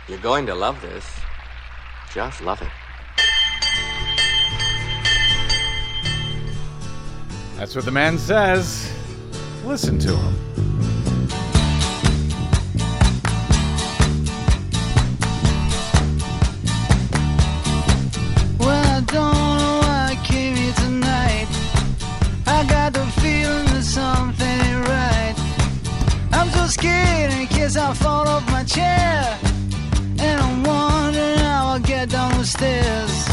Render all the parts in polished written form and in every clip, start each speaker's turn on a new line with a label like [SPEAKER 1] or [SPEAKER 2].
[SPEAKER 1] You're going to love this. Just love it.
[SPEAKER 2] That's what the man says. Listen to him.
[SPEAKER 3] Well, I don't know why I came here tonight. I got the feeling that something ain't right. I'm so scared in case I fall off my chair. And I'm wondering how I'll get down the stairs.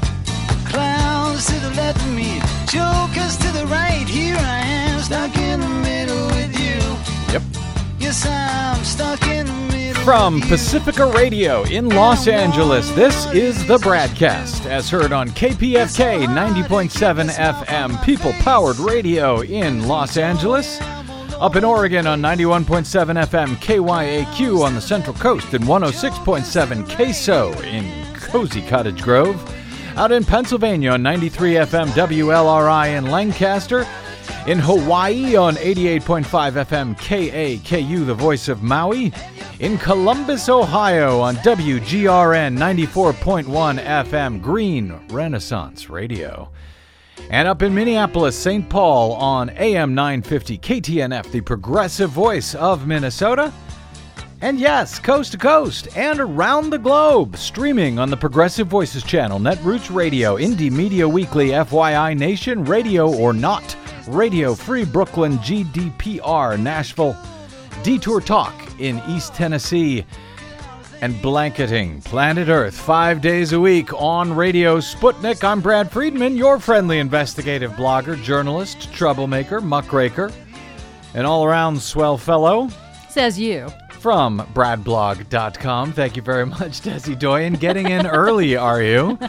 [SPEAKER 3] Clowns to the left of me, jokers to the right. Here I am, stuck in the middle with you.
[SPEAKER 2] Yep.
[SPEAKER 3] Yes, I'm stuck in the middle.
[SPEAKER 2] From Pacifica Radio in Los Angeles, this is the Bradcast, as heard on KPFK 90.7 FM, people-powered radio in Los Angeles. Up in Oregon on 91.7 FM KYAQ on the Central Coast and 106.7 KSO in Cozy Cottage Grove. Out in Pennsylvania on 93 FM WLRI in Lancaster. In Hawaii on 88.5 FM KAKU, the voice of Maui. In Columbus, Ohio on WGRN 94.1 FM Green Renaissance Radio. And up in Minneapolis, St. Paul on AM 950 KTNF, the progressive voice of Minnesota. And yes, coast to coast and around the globe, streaming on the Progressive Voices channel, Netroots Radio, Indie Media Weekly, FYI Nation, Radio or Not, Radio Free Brooklyn, GDPR, Nashville, Detour Talk in East Tennessee, and blanketing planet Earth 5 days a week on Radio Sputnik. I'm Brad Friedman, your friendly investigative blogger, journalist, troublemaker, muckraker, and all-around swell fellow.
[SPEAKER 4] Says you.
[SPEAKER 2] From bradblog.com. Thank you very much, Desi Doyen. Getting in early, are you?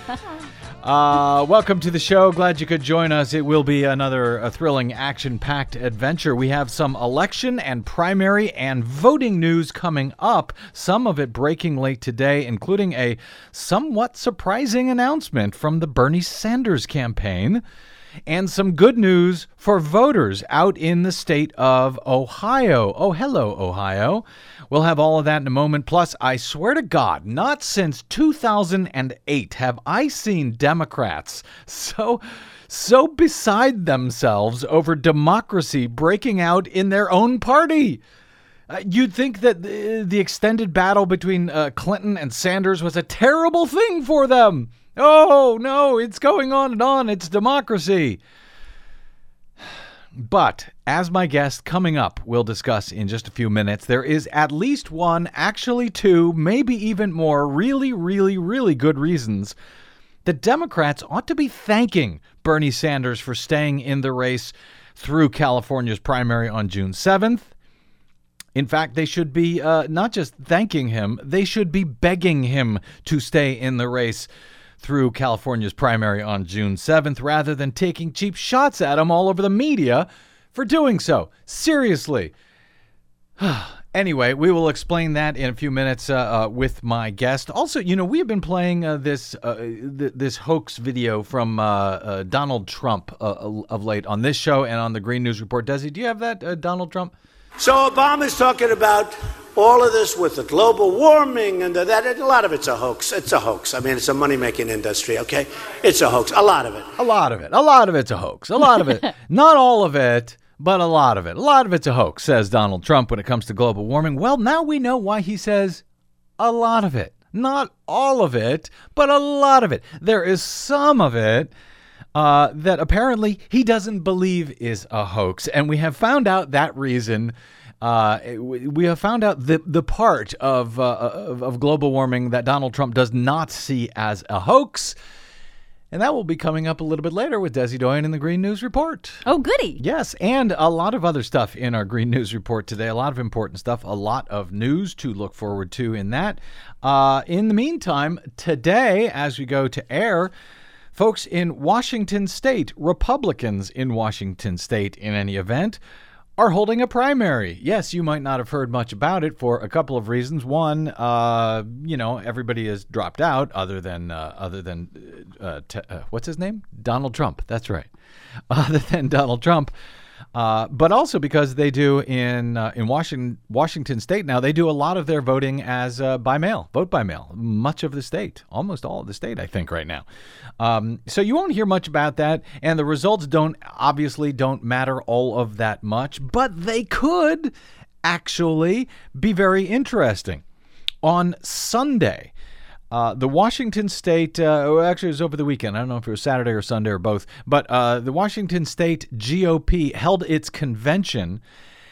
[SPEAKER 2] Welcome to the show. Glad you could join us. It will be another thrilling, action-packed adventure. We have some election and primary and voting news coming up, some of it breaking late today, including a somewhat surprising announcement from the Bernie Sanders campaign, and some good news for voters out in the state of Ohio. Oh, hello, Ohio. We'll have all of that in a moment. Plus, I swear to God, not since 2008 have I seen Democrats so beside themselves over democracy breaking out in their own party. You'd think that the extended battle between Clinton and Sanders was a terrible thing for them. Oh, no, it's going on and on. It's democracy. But, as my guest coming up will discuss in just a few minutes, there is at least one, actually two, maybe even more really, really, really good reasons that Democrats ought to be thanking Bernie Sanders for staying in the race through California's primary on June 7th. In fact, they should be not just thanking him, they should be begging him to stay in the race through California's primary on June 7th, rather than taking cheap shots at him all over the media for doing so. Seriously. Anyway, we will explain that in a few minutes with my guest. Also, you know, we have been playing this hoax video from Donald Trump of late on this show and on the Green News Report. Desi, do you have that, Donald Trump?
[SPEAKER 5] So Obama's talking about all of this with the global warming and that. A lot of it's a hoax. It's a hoax. I mean, it's a money-making industry, okay? It's a hoax. A lot of it.
[SPEAKER 2] A lot of it. A lot of it's a hoax. A lot of it. Not all of it, but a lot of it. A lot of it's a hoax, says Donald Trump when it comes to global warming. Well, now we know why he says a lot of it. Not all of it, but a lot of it. There is some of it that apparently he doesn't believe is a hoax. And we have found out that reason. We have found out the part of global warming that Donald Trump does not see as a hoax. And that will be coming up a little bit later with Desi Doyen in the Green News Report.
[SPEAKER 4] Oh, goody.
[SPEAKER 2] Yes, and a lot of other stuff in our Green News Report today. A lot of important stuff, a lot of news to look forward to in that. In the meantime, today, as we go to air, folks in Washington State, Republicans in Washington State in any event, are holding a primary. Yes, you might not have heard much about it for a couple of reasons. One, everybody has dropped out other than what's his name? Donald Trump. That's right. Other than Donald Trump. but also because they do in Washington State now, they do a lot of their voting as by mail, vote by mail. Much of the state, almost all of the state, I think, right now. So you won't hear much about that, and the results obviously don't matter all of that much, but they could actually be very interesting. On Sunday, the Washington State, actually it was over the weekend. I don't know if it was Saturday or Sunday or both, but the Washington State GOP held its convention,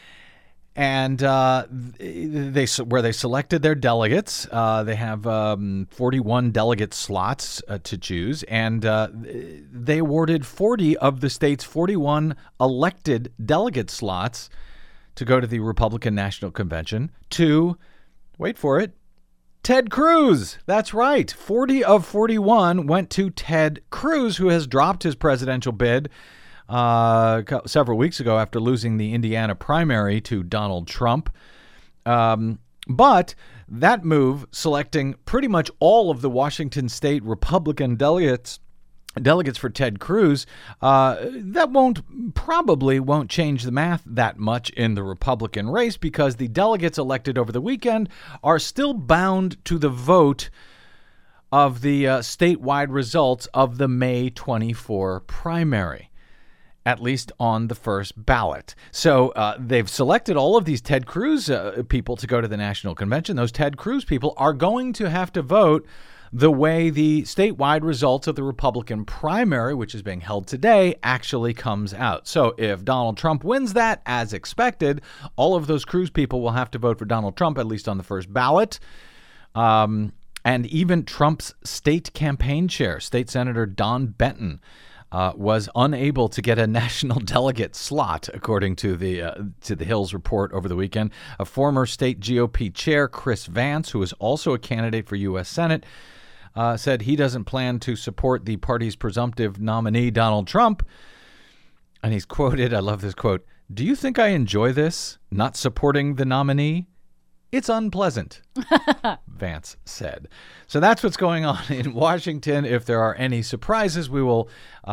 [SPEAKER 2] and where they selected their delegates. They have 41 delegate slots to choose, and they awarded 40 of the state's 41 elected delegate slots to go to the Republican National Convention to, wait for it, Ted Cruz. That's right. 40 of 41 went to Ted Cruz, who has dropped his presidential bid several weeks ago after losing the Indiana primary to Donald Trump. But that move, selecting pretty much all of the Washington State Republican delegates for Ted Cruz, that probably won't change the math that much in the Republican race, because the delegates elected over the weekend are still bound to the vote of the statewide results of the May 24 primary, at least on the first ballot. So they've selected all of these Ted Cruz people to go to the National Convention. Those Ted Cruz people are going to have to vote the way the statewide results of the Republican primary, which is being held today, actually comes out. So if Donald Trump wins that, as expected, all of those Cruz people will have to vote for Donald Trump, at least on the first ballot. And even Trump's state campaign chair, State Senator Don Benton, was unable to get a national delegate slot, according to the Hills report over the weekend. A former state GOP chair, Chris Vance, who is also a candidate for U.S. Senate, said he doesn't plan to support the party's presumptive nominee, Donald Trump. And he's quoted, I love this quote, "Do you think I enjoy this, not supporting the nominee? It's unpleasant," Vance said. So that's what's going on in Washington. If there are any surprises, we will,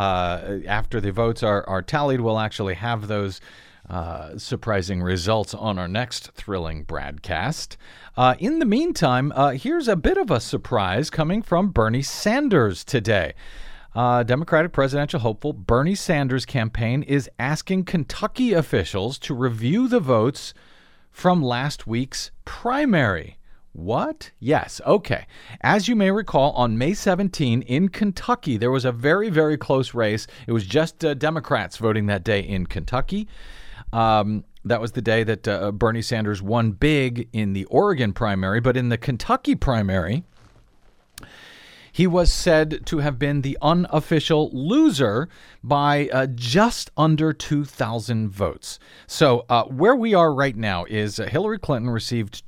[SPEAKER 2] after the votes are tallied, we'll actually have those surprising results on our next thrilling broadcast. In the meantime, here's a bit of a surprise coming from Bernie Sanders today. Democratic presidential hopeful Bernie Sanders' campaign is asking Kentucky officials to review the votes from last week's primary. What? Yes. Okay. As you may recall, on May 17 in Kentucky, there was a very, very close race. It was just Democrats voting that day in Kentucky. That was the day that Bernie Sanders won big in the Oregon primary. But in the Kentucky primary, he was said to have been the unofficial loser by just under 2,000 votes. So where we are right now is Hillary Clinton received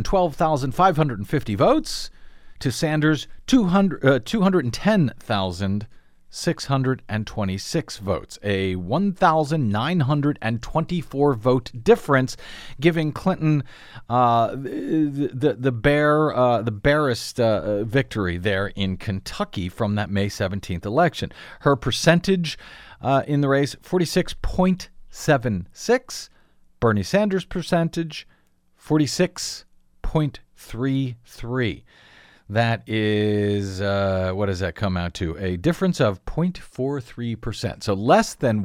[SPEAKER 2] 212,550 votes to Sanders' 210,626 votes, a 1,924 vote difference, giving Clinton the barest victory there in Kentucky from that May 17th election. Her percentage in the race, 46.76. Bernie Sanders' percentage, 46.33. That is, what does that come out to? A difference of 0.43%. So less than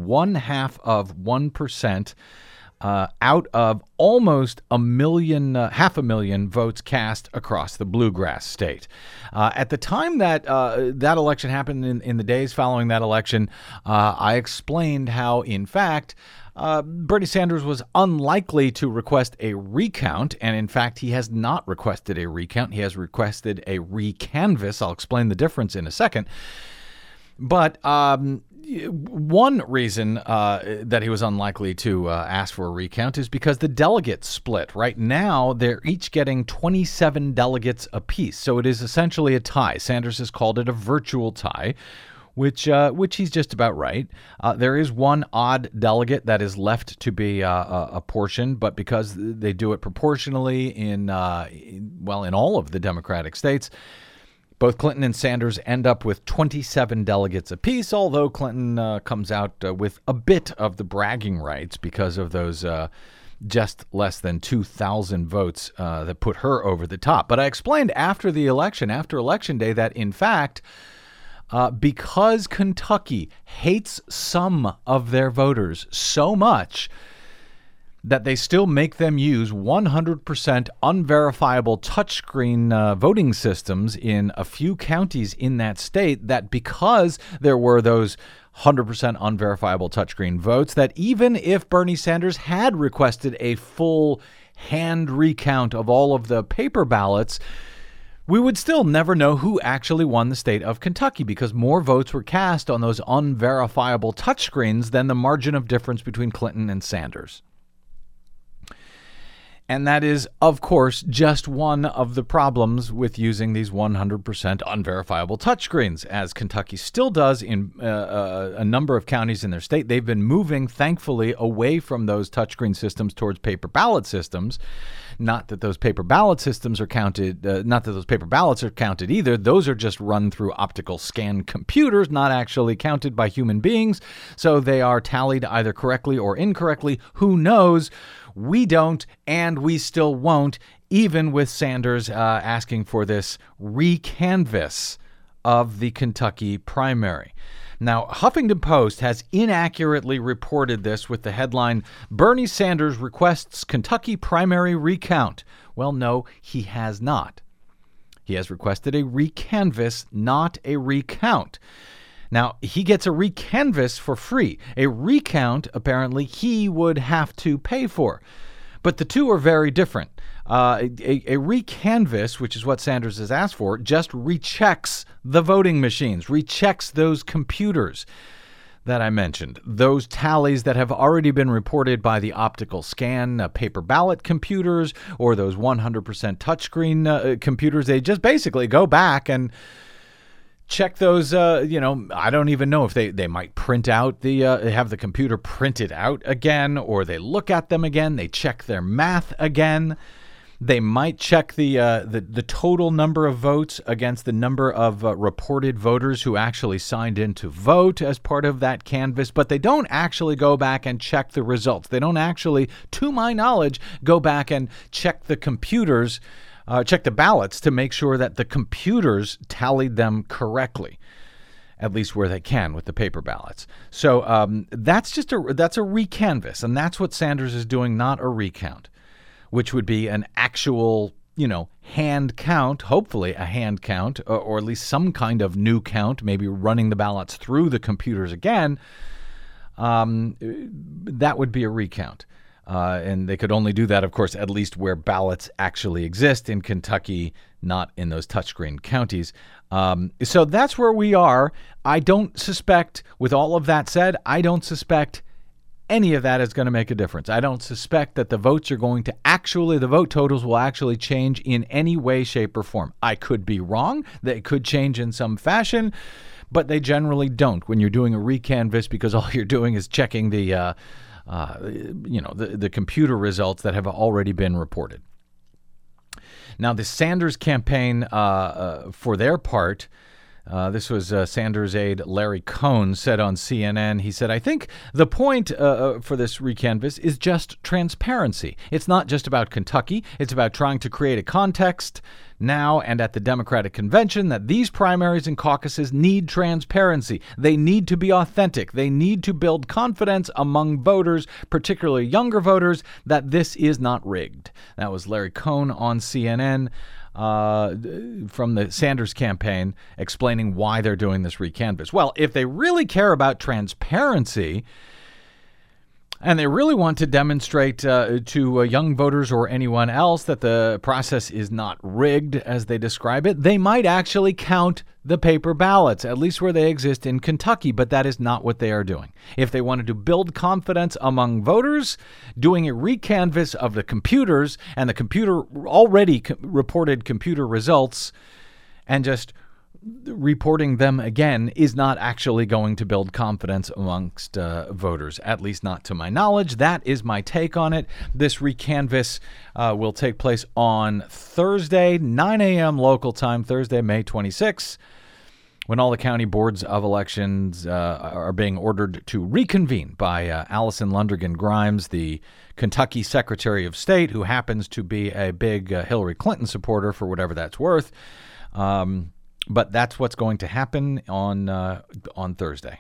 [SPEAKER 2] 0.5% out of almost 500,000 votes cast across the bluegrass state. At the time that that election happened, in the days following that election, I explained how, in fact, Bernie Sanders was unlikely to request a recount, and in fact, he has not requested a recount. He has requested a recanvass. I'll explain the difference in a second. But one reason that he was unlikely to ask for a recount is because the delegates split. Right now, they're each getting 27 delegates apiece, so it is essentially a tie. Sanders has called it a virtual tie, which he's just about right. There is one odd delegate that is left to be apportioned, but because they do it proportionally in all of the Democratic states, Both Clinton and Sanders end up with 27 delegates apiece, although Clinton comes out with a bit of the bragging rights because of those just less than 2,000 votes that put her over the top. But I explained after Election Day, that in fact, because Kentucky hates some of their voters so much that they still make them use 100% unverifiable touchscreen voting systems in a few counties in that state, that because there were those 100% unverifiable touchscreen votes, that even if Bernie Sanders had requested a full hand recount of all of the paper ballots, we would still never know who actually won the state of Kentucky, because more votes were cast on those unverifiable touchscreens than the margin of difference between Clinton and Sanders. And that is, of course, just one of the problems with using these 100% unverifiable touchscreens, as Kentucky still does in a number of counties in their state. They've been moving, thankfully, away from those touchscreen systems towards paper ballot systems. Not that those paper ballot systems are counted, not that those paper ballots are counted either. Those are just run through optical scan computers, not actually counted by human beings. So they are tallied either correctly or incorrectly. Who knows? We don't, and we still won't, even with Sanders asking for this recanvass of the Kentucky primary. Now, Huffington Post has inaccurately reported this with the headline, "Bernie Sanders requests Kentucky primary recount." Well, no, he has not. He has requested a recanvass, not a recount. Now, he gets a recanvass for free. A recount, apparently, he would have to pay for. But the two are very different. A recanvass, which is what Sanders has asked for, just rechecks the voting machines, rechecks those computers that I mentioned, those tallies that have already been reported by the optical scan paper ballot computers or those 100% touchscreen computers. They just basically go back and check those, I don't even know if they might print out have the computer print it out again, or they look at them again, they check their math again. They might check the total number of votes against the number of reported voters who actually signed in to vote as part of that canvass, but they don't actually go back and check the results. They don't actually, to my knowledge, go back and check the computers, check the ballots to make sure that the computers tallied them correctly, at least where they can with the paper ballots. So that's a recanvass, and that's what Sanders is doing, not a recount, which would be an actual, hand count, hopefully a hand count, or at least some kind of new count, maybe running the ballots through the computers again. That would be a recount. And they could only do that, of course, at least where ballots actually exist in Kentucky, not in those touchscreen counties. So that's where we are. I don't suspect, with all of that said, I don't suspect any of that is going to make a difference. I don't suspect that the votes are going to the vote totals will actually change in any way, shape, or form. I could be wrong. They could change in some fashion, but they generally don't when you're doing a recanvass, because all you're doing is checking the computer results that have already been reported. Now, the Sanders campaign, for their part, this was Sanders aide Larry Cohn said on CNN, he said, "I think the point for this recanvass is just transparency. It's not just about Kentucky. It's about trying to create a context now and at the Democratic convention that these primaries and caucuses need transparency. They need to be authentic. They need to build confidence among voters, particularly younger voters, that this is not rigged." That was Larry Cohn on CNN. From the Sanders campaign, explaining why they're doing this recanvass. Well, if they really care about transparency and they really want to demonstrate to young voters or anyone else that the process is not rigged, as they describe it, they might actually count the paper ballots, at least where they exist in Kentucky, but that is not what they are doing. If they wanted to build confidence among voters, doing a recanvass of the computers and the computer already reported computer results, and just reporting them again is not actually going to build confidence amongst voters, at least not to my knowledge. That is my take on it. This recanvass will take place on Thursday, 9 a.m. local time, Thursday, May 26th, when all the county boards of elections are being ordered to reconvene by Allison Lundergan Grimes, the Kentucky Secretary of State, who happens to be a big Hillary Clinton supporter for whatever that's worth. But that's what's going to happen on Thursday.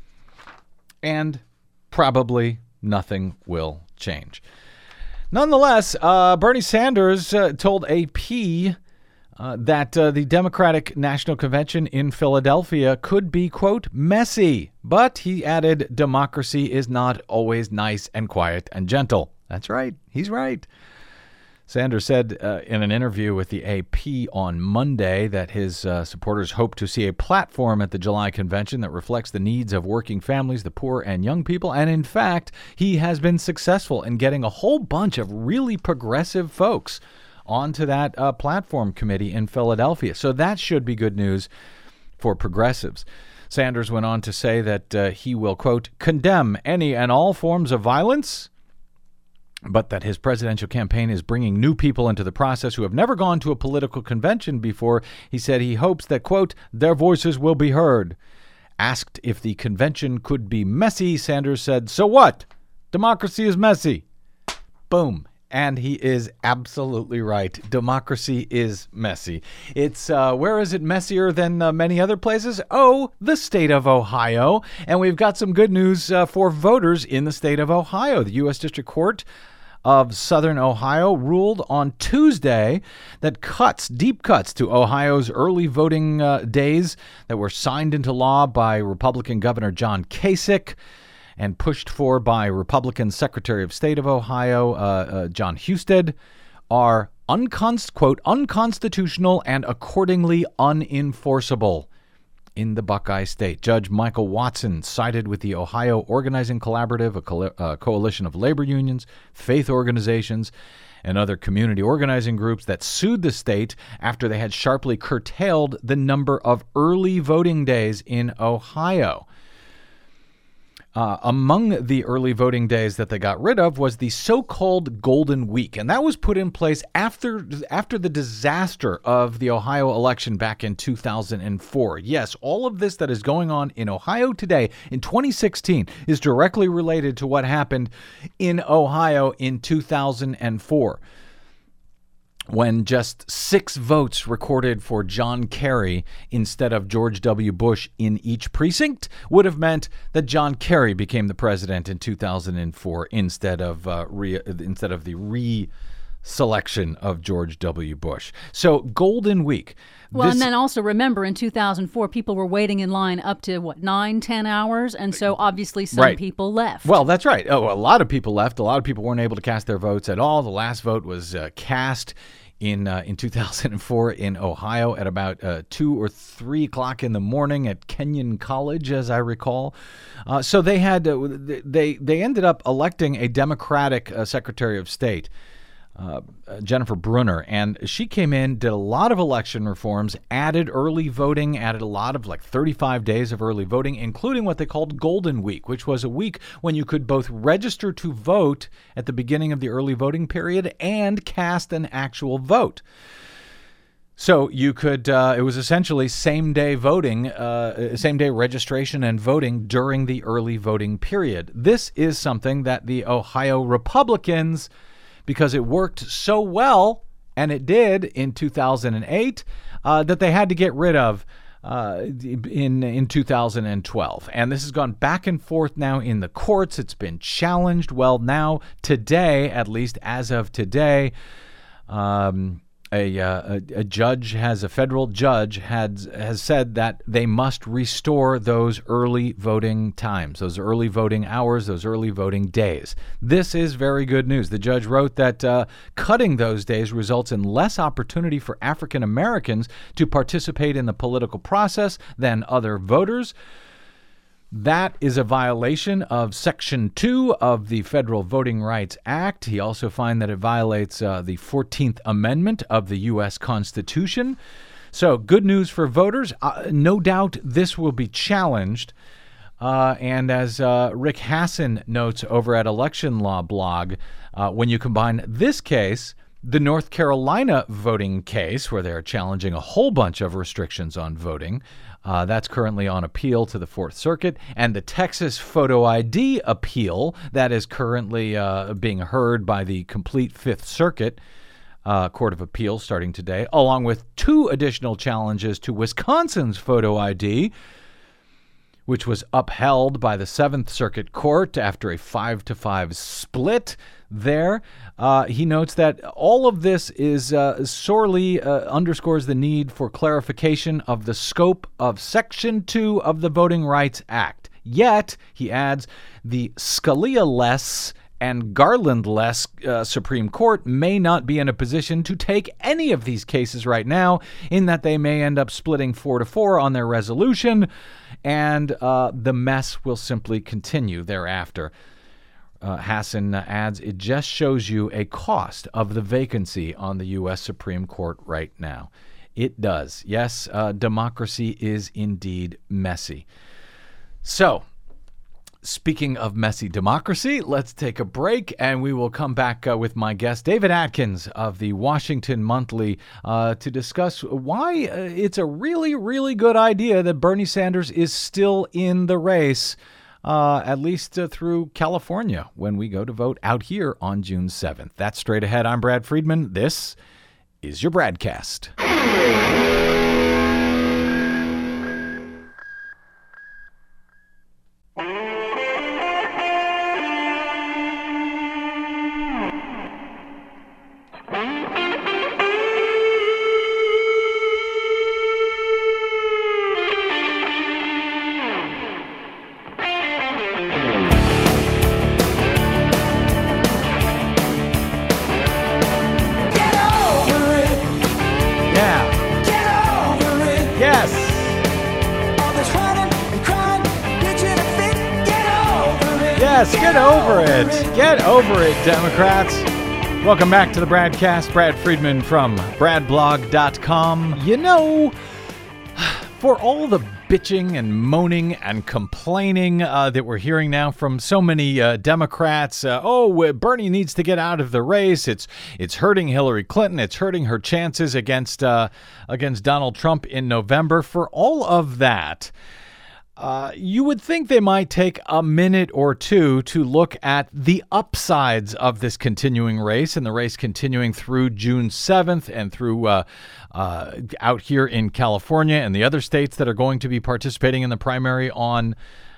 [SPEAKER 2] And probably nothing will change. Nonetheless, Bernie Sanders told AP that the Democratic National Convention in Philadelphia could be, quote, messy. But he added, democracy is not always nice and quiet and gentle. That's right. He's right. Sanders said in an interview with the AP on Monday that his supporters hope to see a platform at the July convention that reflects the needs of working families, the poor, and young people. And in fact, he has been successful in getting a whole bunch of really progressive folks onto that platform committee in Philadelphia. So that should be good news for progressives. Sanders went on to say that he will, quote, condemn any and all forms of violence, but that his presidential campaign is bringing new people into the process who have never gone to a political convention before. He said he hopes that, quote, their voices will be heard. Asked if the convention could be messy, Sanders said, so what? Democracy is messy. Boom. And he is absolutely right. Democracy is messy. It's, where is it messier than many other places? Oh, the state of Ohio. And we've got some good news for voters in the state of Ohio. The U.S. District Court of Southern Ohio ruled on Tuesday that deep cuts to Ohio's early voting days that were signed into law by Republican Governor John Kasich and pushed for by Republican Secretary of State of Ohio, John Husted, are quote, unconstitutional and accordingly unenforceable in the Buckeye State. Judge Michael Watson sided with the Ohio Organizing Collaborative, a coalition of labor unions, faith organizations, and other community organizing groups that sued the state after they had sharply curtailed the number of early voting days in Ohio. Among the early voting days that they got rid of was the so-called Golden Week, and that was put in place after the disaster of the Ohio election back in 2004. Yes, all of this that is going on in Ohio today in 2016 is directly related to what happened in Ohio in 2004. When just 6 votes recorded for John Kerry instead of George W. Bush in each precinct would have meant that John Kerry became the president in 2004 instead of the re-selection of George W. Bush. So Golden Week.
[SPEAKER 4] Well, and then also remember in 2004, people were waiting in line up to, 9-10 hours? And so obviously some people left.
[SPEAKER 2] Well, that's right. Oh, a lot of people left. A lot of people weren't able to cast their votes at all. The last vote was cast in 2004 in Ohio at about 2 or 3 o'clock in the morning at Kenyon College, as I recall. So they had they ended up electing a Democratic Secretary of State, Jennifer Brunner, and she came in, did a lot of election reforms, added early voting, added a lot of 35 days of early voting, including what they called Golden Week, which was a week when you could both register to vote at the beginning of the early voting period and cast an actual vote. So you could, it was essentially same-day voting, same-day registration and voting during the early voting period. This is something that the Ohio Republicans, because it worked so well, and it did in 2008, that they had to get rid of in 2012. And this has gone back and forth now in the courts. It's been challenged. Well, now, today, at least as of today, a federal judge has said that they must restore those early voting times, those early voting hours, those early voting days. This is very good news. The judge wrote that cutting those days results in less opportunity for African Americans to participate in the political process than other voters. That is a violation of Section 2 of the Federal Voting Rights Act. He also finds that it violates the 14th Amendment of the U.S. Constitution. So good news for voters. No doubt this will be challenged. And as Rick Hasson notes over at Election Law Blog, when you combine this case, the North Carolina voting case, where they're challenging a whole bunch of restrictions on voting, that's currently on appeal to the Fourth Circuit, and the Texas photo ID appeal that is currently being heard by the complete Fifth Circuit Court of Appeals starting today, along with 2 additional challenges to Wisconsin's photo ID, which was upheld by the Seventh Circuit Court after a 5-5 split there. He notes that all of this is sorely underscores the need for clarification of the scope of Section 2 of the Voting Rights Act. Yet, he adds, the Scalia-less and Garland-less Supreme Court may not be in a position to take any of these cases right now, in that they may end up splitting 4-4 on their resolution, and the mess will simply continue thereafter. Hasson adds, it just shows you a cost of the vacancy on the U.S. Supreme Court right now. It does. Yes, democracy is indeed messy. So, speaking of messy democracy, let's take a break, and we will come back with my guest, David Atkins of the Washington Monthly, to discuss why it's a really, really good idea that Bernie Sanders is still in the race, at least through California, when we go to vote out here on June 7th. That's straight ahead. I'm Brad Friedman. This is your Bradcast. Yes, get over it. Get over it, Democrats. Welcome back to the Bradcast. Brad Friedman from bradblog.com. You know, for all the bitching and moaning and complaining that we're hearing now from so many Democrats, Bernie needs to get out of the race. It's hurting Hillary Clinton. It's hurting her chances against Donald Trump in November. For all of that, you would think they might take a minute or two to look at the upsides of this continuing race, and the race continuing through June 7th and through out here in California and the other states that are going to be participating in the primary on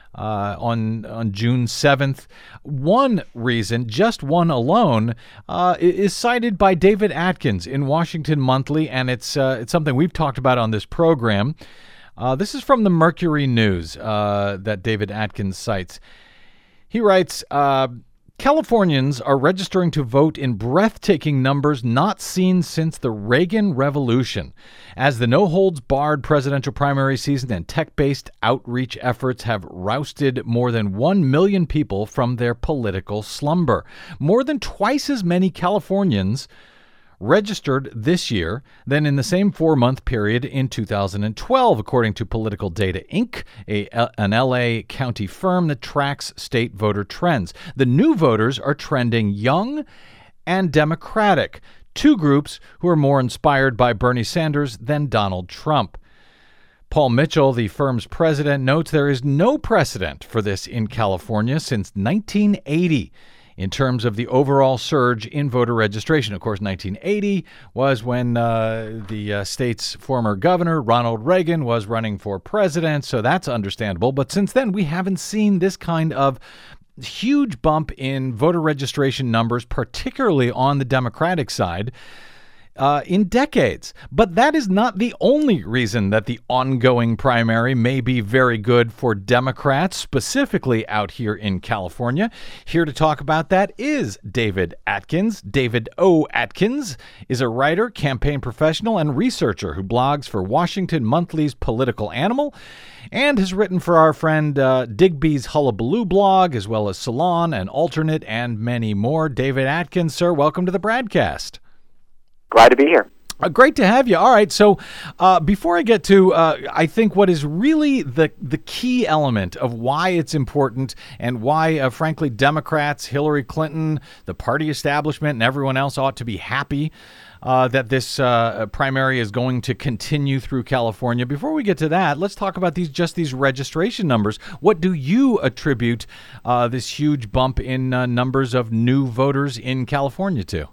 [SPEAKER 2] June 7th. One reason, just one alone, is cited by David Atkins in Washington Monthly, and it's something we've talked about on this program. This is from the Mercury News that David Atkins cites. He writes, Californians are registering to vote in breathtaking numbers not seen since the Reagan Revolution, as the no-holds-barred presidential primary season and tech-based outreach efforts have rousted more than 1 million people from their political slumber. More than twice as many Californians registered this year than in the same 4-month period in 2012, according to Political Data Inc., an LA County firm that tracks state voter trends. The new voters are trending young and Democratic, two groups who are more inspired by Bernie Sanders than Donald Trump. Paul Mitchell, the firm's president, notes there is no precedent for this in California since 1980. In terms of the overall surge in voter registration. Of course, 1980 was when the state's former governor, Ronald Reagan, was running for president, so that's understandable. But since then, we haven't seen this kind of huge bump in voter registration numbers, particularly on the Democratic side, in decades. But that is not the only reason that the ongoing primary may be very good for Democrats, specifically out here in California. Here to talk about that is David Atkins. David O. Atkins is a writer, campaign professional, and researcher who blogs for Washington Monthly's Political Animal and has written for our friend Digby's Hullabaloo blog, as well as Salon and Alternate and many more. David Atkins, sir, welcome to the Bradcast.
[SPEAKER 6] Glad to be here.
[SPEAKER 2] Great to have you. All right, so before I get to, I think what is really the key element of why it's important and why, frankly, Democrats, Hillary Clinton, the party establishment, and everyone else ought to be happy that this primary is going to continue through California. Before we get to that, let's talk about these registration numbers. What do you attribute this huge bump in numbers of new voters in California to?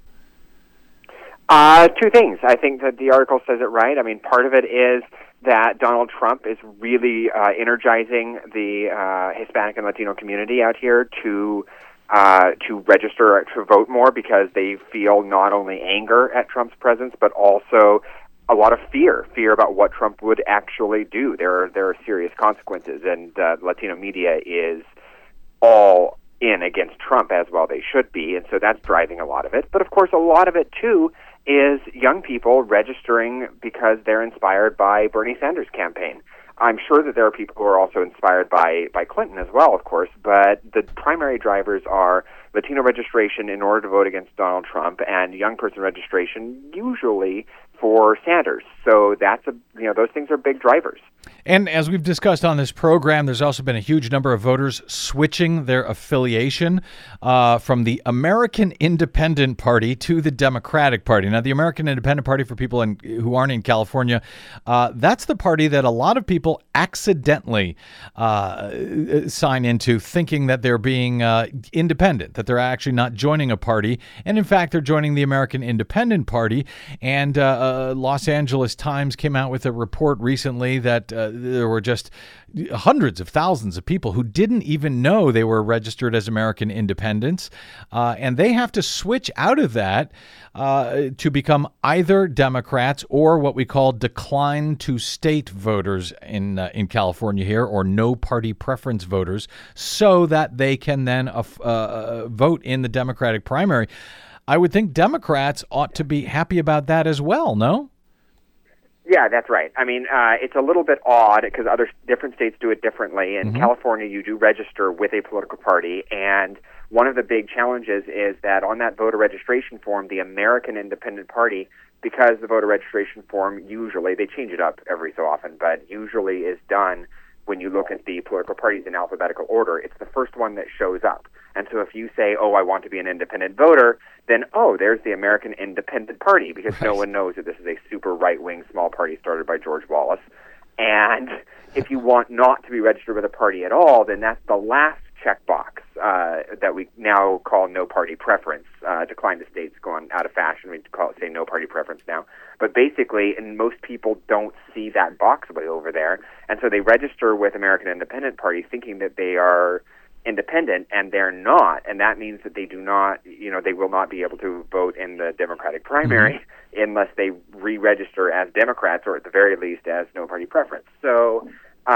[SPEAKER 6] Two things. I think that the article says it right. I mean, part of it is that Donald Trump is really energizing the Hispanic and Latino community out here to register to vote more, because they feel not only anger at Trump's presence, but also a lot of fear about what Trump would actually do. There are serious consequences, and Latino media is all in against Trump, as well they should be, and so that's driving a lot of it. But of course, a lot of it too is young people registering because they're inspired by Bernie Sanders' campaign. I'm sure that there are people who are also inspired by Clinton as well, of course, but the primary drivers are Latino registration in order to vote against Donald Trump, and young person registration usually for Sanders. So those things are big drivers.
[SPEAKER 2] And as we've discussed on this program, there's also been a huge number of voters switching their affiliation from the American Independent Party to the Democratic Party. Now, the American Independent Party, for people who aren't in California, that's the party that a lot of people accidentally sign into, thinking that they're being independent, that they're actually not joining a party. And in fact, they're joining the American Independent Party. And Los Angeles Times came out with a report recently that there were just hundreds of thousands of people who didn't even know they were registered as American independents, and they have to switch out of that to become either Democrats or what we call decline to state voters in California here, or no party preference voters, so that they can then vote in the Democratic primary. I would think Democrats ought to be happy about that as well, no?
[SPEAKER 6] Yeah, that's right. I mean, it's a little bit odd because different states do it differently. In California, you do register with a political party, and one of the big challenges is that on that voter registration form, the American Independent Party, because the voter registration form usually, they change it up every so often, but usually is done when you look at the political parties in alphabetical order, it's the first one that shows up. And so if you say, I want to be an independent voter, then, there's the American Independent Party, because no one knows that this is a super right-wing small party started by George Wallace. And if you want not to be registered with a party at all, then that's the last checkbox that we now call no party preference. Decline to state's gone out of fashion. We say no party preference now. But basically, and most people don't see that box way over there, and so they register with American Independent Party thinking that they are independent, and they're not, and that means that they do not, they will not be able to vote in the Democratic primary unless they re-register as Democrats, or at the very least as no party preference. So,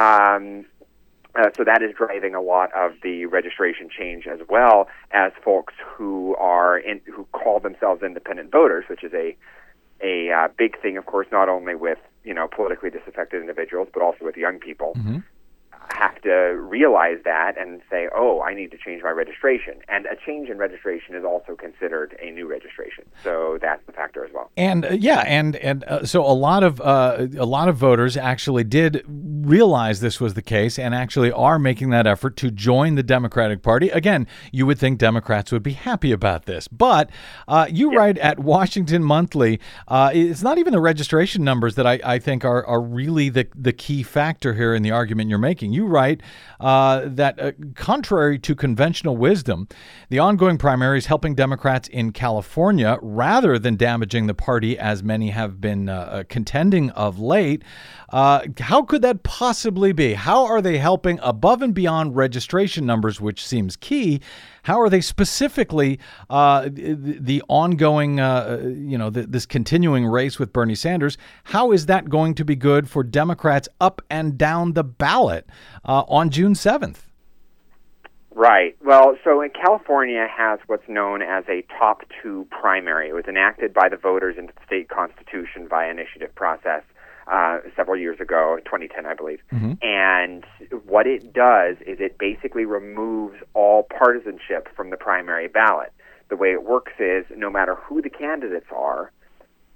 [SPEAKER 6] so that is driving a lot of the registration change, as well as folks who who call themselves independent voters, which is a big thing, of course, not only with politically disaffected individuals, but also with young people. Have to realize that and say, I need to change my registration. And a change in registration is also considered a new registration. So that's the factor as well.
[SPEAKER 2] And so a lot of voters actually did realize this was the case and actually are making that effort to join the Democratic Party. Again, you would think Democrats would be happy about this, but you write at Washington Monthly, it's not even the registration numbers that I think are really the key factor here in the argument you're making. You write that contrary to conventional wisdom, the ongoing primary is helping Democrats in California rather than damaging the party, as many have been contending of late. How could that possibly be? How are they helping above and beyond registration numbers, which seems key? How are they specifically the ongoing, this continuing race with Bernie Sanders? How is that going to be good for Democrats up and down the ballot on June 7th?
[SPEAKER 6] Right. Well, so California has what's known as a top two primary. It was enacted by the voters into the state constitution via initiative process several years ago, 2010, I believe. And what it does is it basically removes all partisanship from the primary ballot. The way it works is no matter who the candidates are,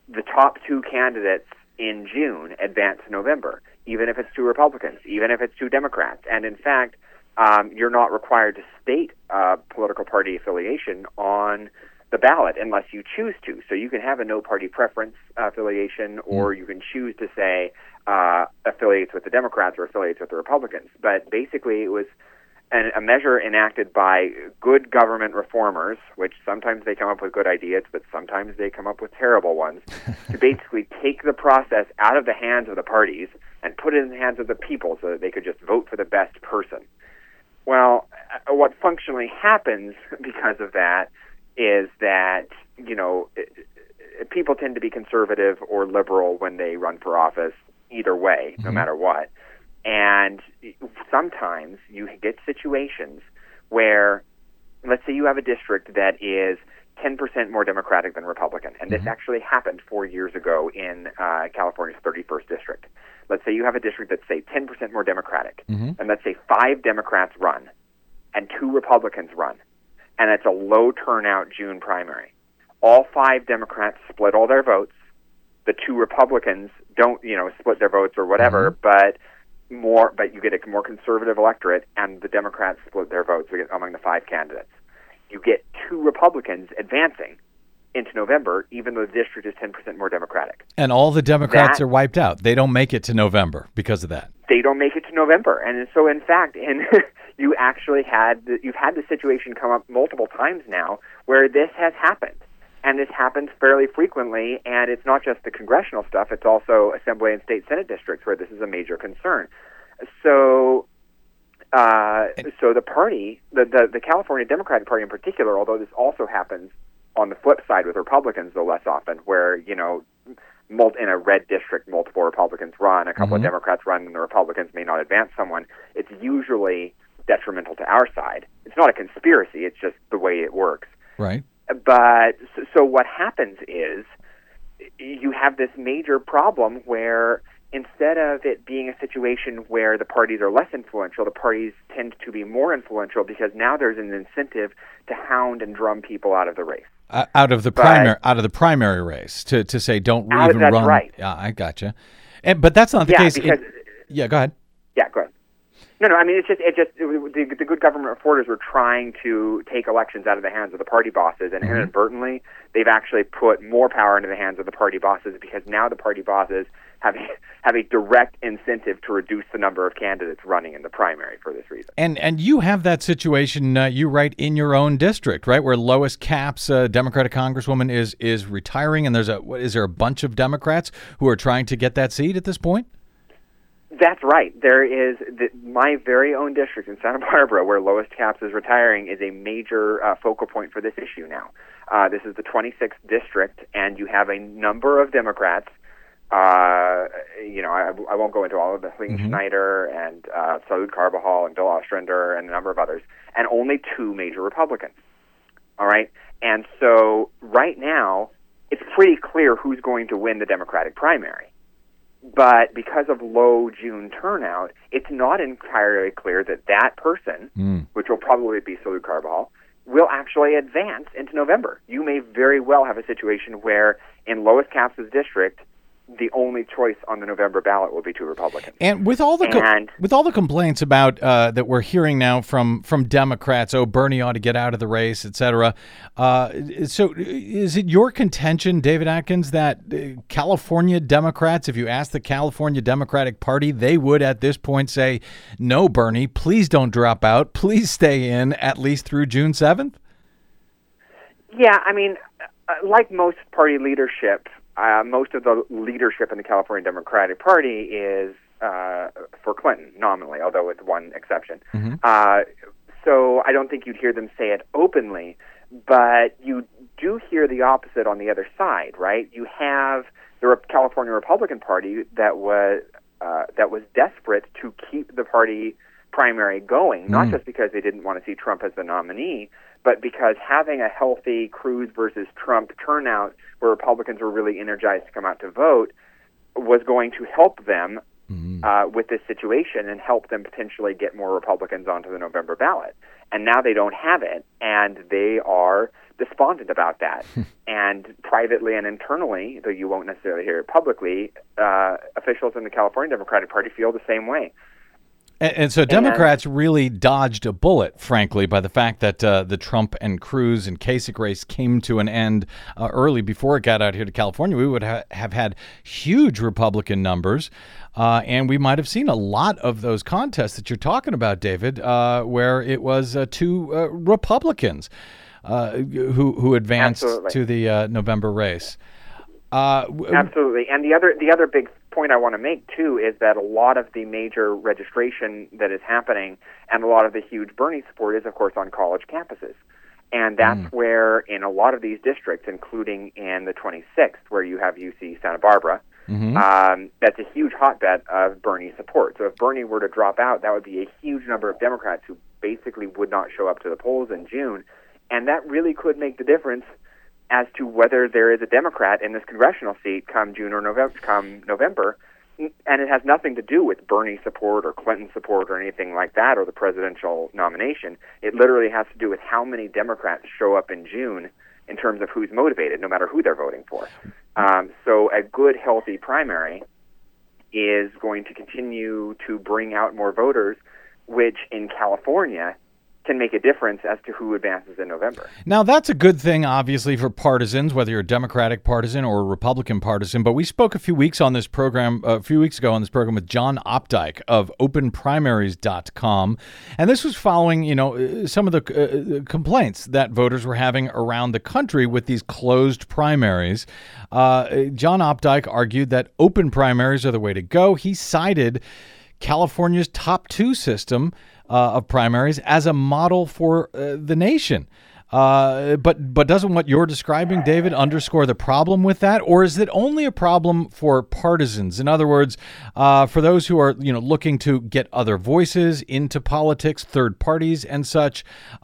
[SPEAKER 6] the top two candidates in June advance to November, even if it's two Republicans, even if it's two Democrats. And in fact, you're not required to state political party affiliation on the ballot unless you choose to. So you can have a no-party preference affiliation, or you can choose to say affiliates with the Democrats or affiliates with the Republicans. But basically it was a measure enacted by good government reformers, which sometimes they come up with good ideas, but sometimes they come up with terrible ones, to basically take the process out of the hands of the parties and put it in the hands of the people so that they could just vote for the best person. Well, what functionally happens because of that is that, people tend to be conservative or liberal when they run for office, either way, no matter what. And sometimes you get situations where, let's say you have a district that is 10% more Democratic than Republican. And this actually happened 4 years ago in California's 31st district. Let's say you have a district that's, say, 10% more Democratic. And let's say 5 Democrats run and 2 Republicans run. And it's a low turnout June primary. All 5 Democrats split all their votes. The 2 Republicans don't, split their votes or whatever, but you get a more conservative electorate, and the Democrats split their votes among the 5 candidates. You get 2 Republicans advancing into November, even though the district is 10% more Democratic.
[SPEAKER 2] And all the Democrats are wiped out. They don't make it to November because of that.
[SPEAKER 6] They don't make it to November. And so, in fact, you've had the situation come up multiple times now where this has happened. And this happens fairly frequently, and it's not just the congressional stuff, it's also Assembly and State Senate districts where this is a major concern. So the party, the California Democratic Party in particular, although this also happens on the flip side with Republicans, though less often, where, in a red district, multiple Republicans run, a couple of Democrats run, and the Republicans may not advance someone, it's usually detrimental to our side. It's not a conspiracy, it's just the way it works.
[SPEAKER 2] Right.
[SPEAKER 6] But so what happens is you have this major problem where instead of it being a situation where the parties are less influential, the parties tend to be more influential because now there's an incentive to hound and drum people out of the race.
[SPEAKER 2] Out of the primary race to say don't even run.
[SPEAKER 6] That's right.
[SPEAKER 2] Yeah, I gotcha. But that's not the case.
[SPEAKER 6] Because,
[SPEAKER 2] go ahead.
[SPEAKER 6] Yeah, go ahead. No, I mean, the good government reporters were trying to take elections out of the hands of the party bosses, and inadvertently, they've actually put more power into the hands of the party bosses because now the party bosses have a direct incentive to reduce the number of candidates running in the primary for this reason.
[SPEAKER 2] And you have that situation, you write in your own district, right, where Lois Capps, a Democratic Congresswoman, is retiring, and is there a bunch of Democrats who are trying to get that seat at this point?
[SPEAKER 6] That's right. There is my very own district in Santa Barbara, where Lois Capps is retiring, is a major focal point for this issue now. This is the 26th district, and you have a number of Democrats. I won't go into all of them. Helene Schneider and Salud Carbajal and Bill Ostrander and a number of others, and only 2 major Republicans. All right? And so right now, it's pretty clear who's going to win the Democratic primary. But because of low June turnout, it's not entirely clear that person, which will probably be Salud Carbajal, will actually advance into November. You may very well have a situation where in Lois Capps' district, the only choice on the November ballot will be 2 Republicans.
[SPEAKER 2] And with all the complaints about that we're hearing now from Democrats, Bernie ought to get out of the race, et cetera. So is it your contention, David Atkins, that California Democrats, if you ask the California Democratic Party, they would at this point say, no, Bernie, please don't drop out. Please stay in at least through June 7th?
[SPEAKER 6] Yeah, I mean, like most party leadership, most of the leadership in the California Democratic Party is for Clinton, nominally, although with one exception. So I don't think you'd hear them say it openly, but you do hear the opposite on the other side, right? You have the California Republican Party that was desperate to keep the party primary going, not just because they didn't want to see Trump as the nominee, but because having a healthy Cruz versus Trump turnout where Republicans were really energized to come out to vote was going to help them with this situation and help them potentially get more Republicans onto the November ballot. And now they don't have it, and they are despondent about that. And privately and internally, though you won't necessarily hear it publicly, officials in the California Democratic Party feel the same way.
[SPEAKER 2] And so Democrats really dodged a bullet, frankly, by the fact that the Trump and Cruz and Kasich race came to an end early before it got out here to California. We would have had huge Republican numbers, and we might have seen a lot of those contests that you're talking about, David, where it was two Republicans who advanced to the November race.
[SPEAKER 6] Absolutely. And the other big point I want to make, too, is that a lot of the major registration that is happening and a lot of the huge Bernie support is, of course, on college campuses. And that's where, in a lot of these districts, including in the 26th, where you have UC Santa Barbara, that's a huge hotbed of Bernie support. So if Bernie were to drop out, that would be a huge number of Democrats who basically would not show up to the polls in June. And that really could make the difference as to whether there is a Democrat in this congressional seat come November. And it has nothing to do with Bernie support or Clinton support or anything like that, or the presidential nomination. It literally has to do with how many Democrats show up in June in terms of who's motivated, no matter who they're voting for. So a good, healthy primary is going to continue to bring out more voters, which in California can make a difference as to who advances in November.
[SPEAKER 2] Now, that's a good thing, obviously, for partisans, whether you're a Democratic partisan or a Republican partisan. But we spoke a few weeks ago on this program with John Opdyke of OpenPrimaries.com, and this was following, some of the complaints that voters were having around the country with these closed primaries. John Opdyke argued that open primaries are the way to go. He cited California's top two system of primaries as a model for the nation. But doesn't what you're describing, David, underscore the problem with that? Or is it only a problem for partisans? In other words, for those who are looking to get other voices into politics, third parties and such,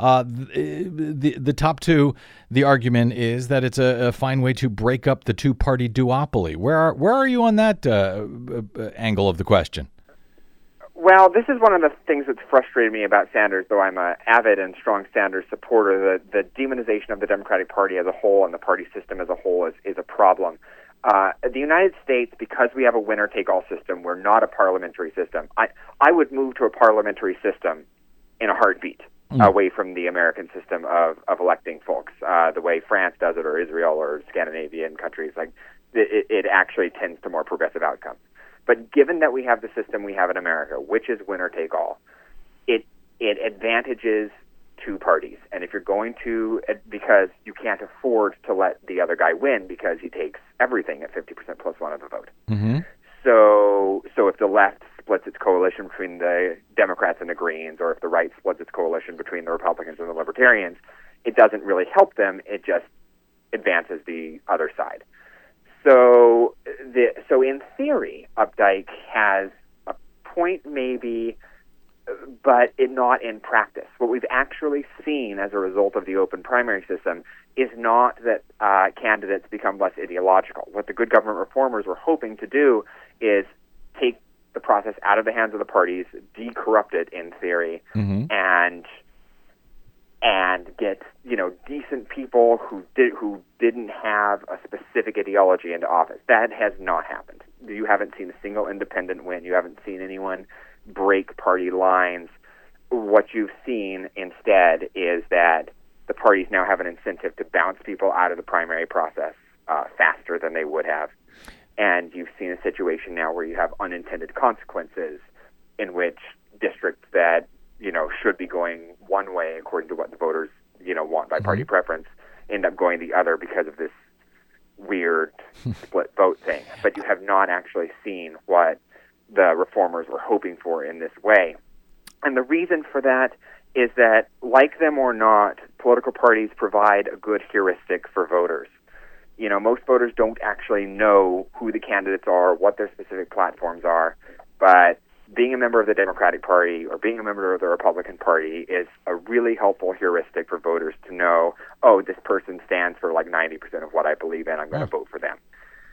[SPEAKER 2] the top two, the argument is that it's a fine way to break up the two-party duopoly. Where are you on that angle of the question?
[SPEAKER 6] Well, this is one of the things that's frustrated me about Sanders, though I'm an avid and strong Sanders supporter. The demonization of the Democratic Party as a whole and the party system as a whole is a problem. The United States, because we have a winner-take-all system, we're not a parliamentary system. I would move to a parliamentary system in a heartbeat, away from the American system of electing folks, the way France does it, or Israel, or Scandinavian countries. Like it actually tends to more progressive outcomes. But given that we have the system we have in America, which is winner-take-all, it advantages two parties. And if you're going to, because you can't afford to let the other guy win because he takes everything at 50% plus one of the vote.
[SPEAKER 2] Mm-hmm.
[SPEAKER 6] So if the left splits its coalition between the Democrats and the Greens, or if the right splits its coalition between the Republicans and the Libertarians, it doesn't really help them. It just advances the other side. So in theory, Opdyke has a point maybe, but not in practice. What we've actually seen as a result of the open primary system is not that candidates become less ideological. What the good government reformers were hoping to do is take the process out of the hands of the parties, decorrupt it in theory, and get decent people who didn't have a specific ideology into office. That has not happened. You haven't seen a single independent win. You haven't seen anyone break party lines. What you've seen instead is that the parties now have an incentive to bounce people out of the primary process faster than they would have. And you've seen a situation now where you have unintended consequences in which districts that should be going one way according to what the voters, want by party preference, end up going the other because of this weird split vote thing. But you have not actually seen what the reformers were hoping for in this way. And the reason for that is that, like them or not, political parties provide a good heuristic for voters. Most voters don't actually know who the candidates are, what their specific platforms are, but being a member of the Democratic Party or being a member of the Republican Party is a really helpful heuristic for voters to know, this person stands for like 90% of what I believe in. I'm going to vote for them.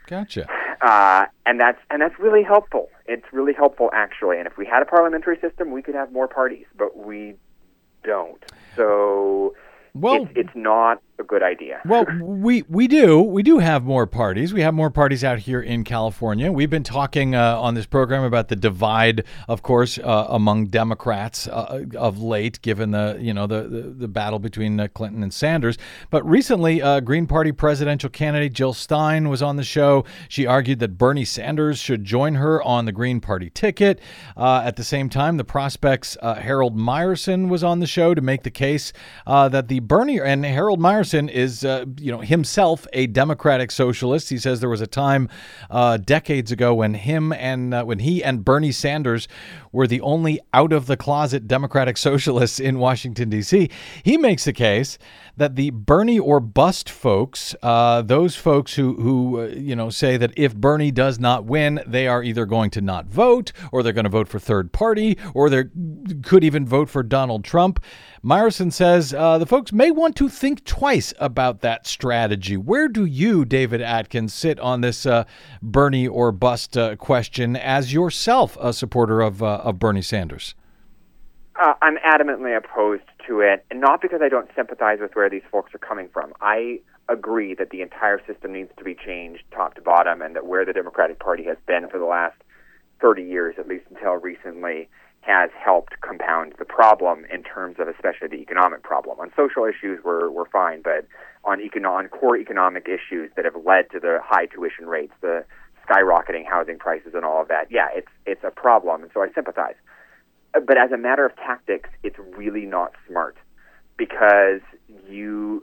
[SPEAKER 2] Gotcha.
[SPEAKER 6] And that's really helpful. It's really helpful, actually. And if we had a parliamentary system, we could have more parties, but we don't. So it's not a good idea.
[SPEAKER 2] Well, we do have more parties. We have more parties out here in California. We've been talking on this program about the divide, of course, among Democrats of late, given the battle between Clinton and Sanders. But recently, Green Party presidential candidate Jill Stein was on the show. She argued that Bernie Sanders should join her on the Green Party ticket. At the same time, the Prospect's Harold Meyerson was on the show to make the case that the Bernie and Harold Meyerson is himself a democratic socialist. He says there was a time decades ago when he and Bernie Sanders were the only out-of-the-closet democratic socialists in Washington, D.C. He makes the case that the Bernie or bust folks, those folks who say that if Bernie does not win, they are either going to not vote, or they're going to vote for third party, or they could even vote for Donald Trump. Meyerson says the folks may want to think twice about that strategy. Where do you, David Atkins, sit on this Bernie or bust question as yourself a supporter of Bernie Sanders?
[SPEAKER 6] I'm adamantly opposed to it, and not because I don't sympathize with where these folks are coming from. I agree that the entire system needs to be changed top to bottom, and that where the Democratic Party has been for the last 30 years, at least until recently, has helped compound the problem in terms of especially the economic problem. On social issues, we're fine, but on core economic issues that have led to the high tuition rates, the skyrocketing housing prices and all of that, yeah, it's a problem, and so I sympathize. But as a matter of tactics, it's really not smart, because you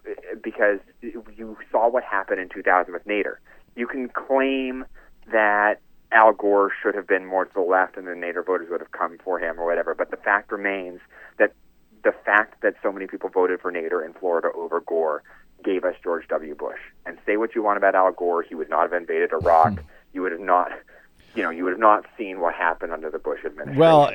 [SPEAKER 6] saw what happened in 2000 with Nader. You can claim that Al Gore should have been more to the left and the Nader voters would have come for him or whatever, but the fact remains that the fact that so many people voted for Nader in Florida over Gore gave us George W. Bush. And say what you want about Al Gore, he would not have invaded Iraq. You would have not seen what happened under the Bush administration.
[SPEAKER 2] Well,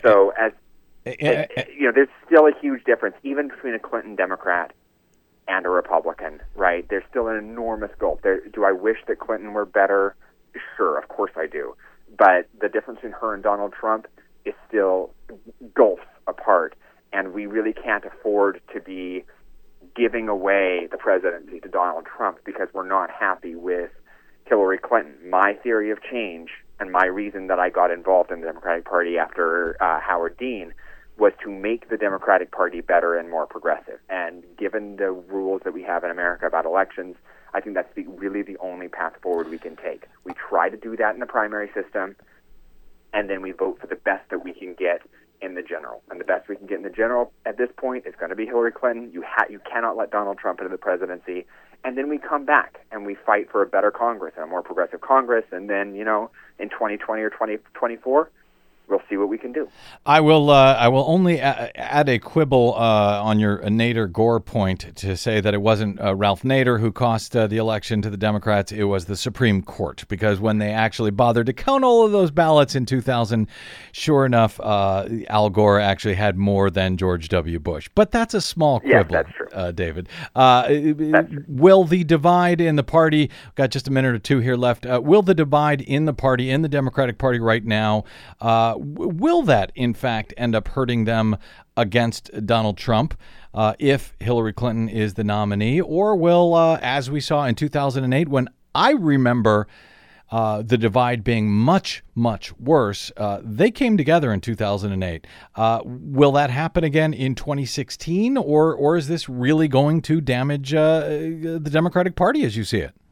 [SPEAKER 6] there's still a huge difference, even between a Clinton Democrat and a Republican, right? There's still an enormous gulf. Do I wish that Clinton were better? Sure, of course I do. But the difference between her and Donald Trump is still gulfs apart, and we really can't afford to be giving away the presidency to Donald Trump because we're not happy with Hillary Clinton. My theory of change, and my reason that I got involved in the Democratic Party after Howard Dean, was to make the Democratic Party better and more progressive. And given the rules that we have in America about elections, I think that's really the only path forward we can take. We try to do that in the primary system, and then we vote for the best that we can get in the general. And the best we can get in the general at this point is going to be Hillary Clinton. You cannot let Donald Trump into the presidency. And then we come back and we fight for a better Congress and a more progressive Congress. And then, in 2020 or 2024, we'll see what we can do.
[SPEAKER 2] I will only add a quibble on your Nader Gore point to say that it wasn't Ralph Nader who cost the election to the Democrats. It was the Supreme Court, because when they actually bothered to count all of those ballots in 2000, sure enough, Al Gore actually had more than George W. Bush. But that's a small quibble,
[SPEAKER 6] yes, that's true.
[SPEAKER 2] David.
[SPEAKER 6] That's true.
[SPEAKER 2] Will the divide in the party, got just a minute or two here left, will the divide in the party, in the Democratic Party right now, will that, in fact, end up hurting them against Donald Trump if Hillary Clinton is the nominee? Or will, as we saw in 2008, when I remember the divide being much, much worse, they came together in 2008. Will that happen again in 2016? Or is this really going to damage the Democratic Party as you see it?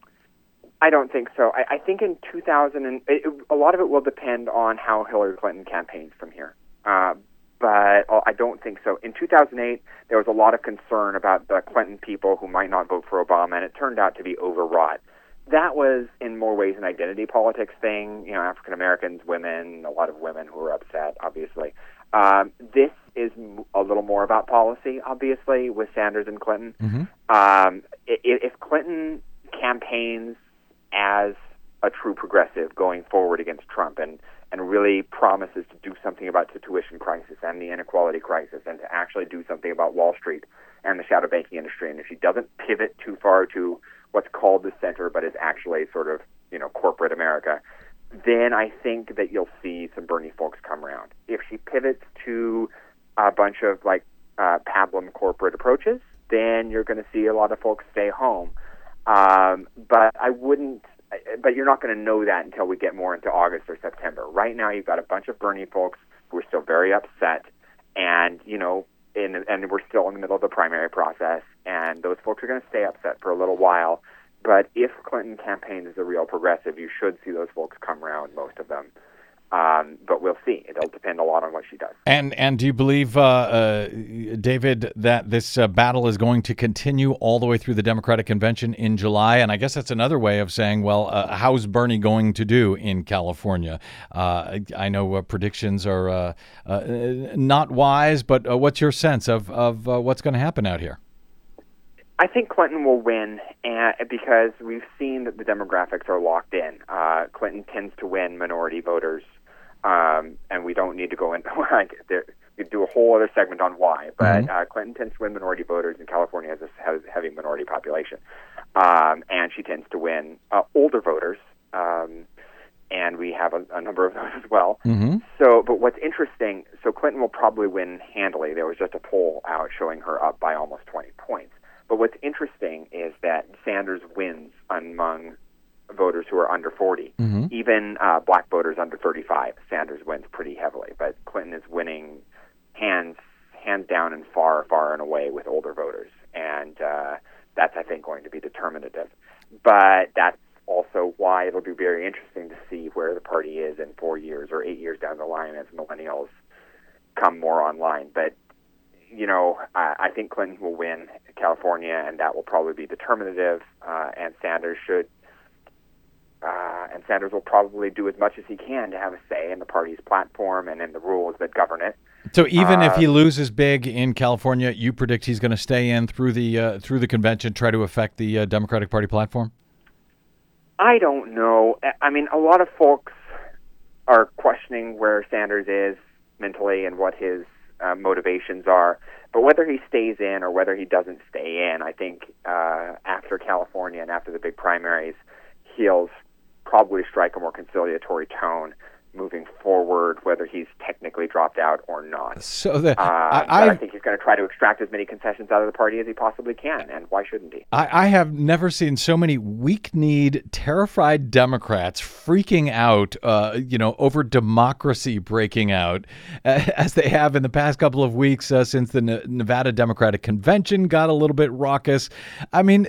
[SPEAKER 6] I don't think so. I think in 2000, a lot of it will depend on how Hillary Clinton campaigns from here. But I don't think so. In 2008, there was a lot of concern about the Clinton people who might not vote for Obama, and it turned out to be overwrought. That was, in more ways, an identity politics thing. African Americans, women, a lot of women who were upset, obviously. This is a little more about policy, obviously, with Sanders and Clinton. Mm-hmm. If Clinton campaigns as a true progressive going forward against Trump and really promises to do something about the tuition crisis and the inequality crisis and to actually do something about Wall Street and the shadow banking industry, and if she doesn't pivot too far to what's called the center, but is actually sort of, corporate America, then I think that you'll see some Bernie folks come around. If she pivots to a bunch of pablum corporate approaches, then you're going to see a lot of folks stay home. But you're not going to know that until we get more into August or September. Right now, you've got a bunch of Bernie folks who are still very upset, and and we're still in the middle of the primary process, and those folks are going to stay upset for a little while. But if Clinton campaigns as a real progressive, you should see those folks come around, most of them. But we'll see. It'll depend a lot on what she does.
[SPEAKER 2] And do you believe, David, that this battle is going to continue all the way through the Democratic Convention in July? And I guess that's another way of saying, well, how's Bernie going to do in California? I know predictions are not wise, but what's your sense of what's going to happen out here?
[SPEAKER 6] I think Clinton will win because we've seen that the demographics are locked in. Clinton tends to win minority voters, and we don't need to go into we do a whole other segment on why. But Clinton tends to win minority voters, and California has a heavy minority population, and she tends to win older voters, and we have a number of those as well. Mm-hmm. But what's interesting, Clinton will probably win handily. There was just a poll out showing her up by almost 20 points. But what's interesting is that Sanders wins among voters who are under 40. Mm-hmm. Even black voters under 35, Sanders wins pretty heavily. But Clinton is winning hands down and far and away with older voters. And that's, I think, going to be determinative. But that's also why it'll be very interesting to see where the party is in 4 years or 8 years down the line as millennials come more online. But I think Clinton will win California, and that will probably be determinative. And Sanders will probably do as much as he can to have a say in the party's platform and in the rules that govern it.
[SPEAKER 2] So even if he loses big in California, you predict he's going to stay in through the convention, try to affect the Democratic Party platform?
[SPEAKER 6] I don't know. I mean, a lot of folks are questioning where Sanders is mentally and what his motivations are. But whether he stays in or whether he doesn't stay in, I think after California and after the big primaries, he'll probably strike a more conciliatory tone moving forward, whether he's technically dropped out or not.
[SPEAKER 2] So
[SPEAKER 6] I think he's going to try to extract as many concessions out of the party as he possibly can, and why shouldn't he?
[SPEAKER 2] I have never seen so many weak-kneed, terrified Democrats freaking out, over democracy breaking out, as they have in the past couple of weeks since the Nevada Democratic Convention got a little bit raucous. I mean,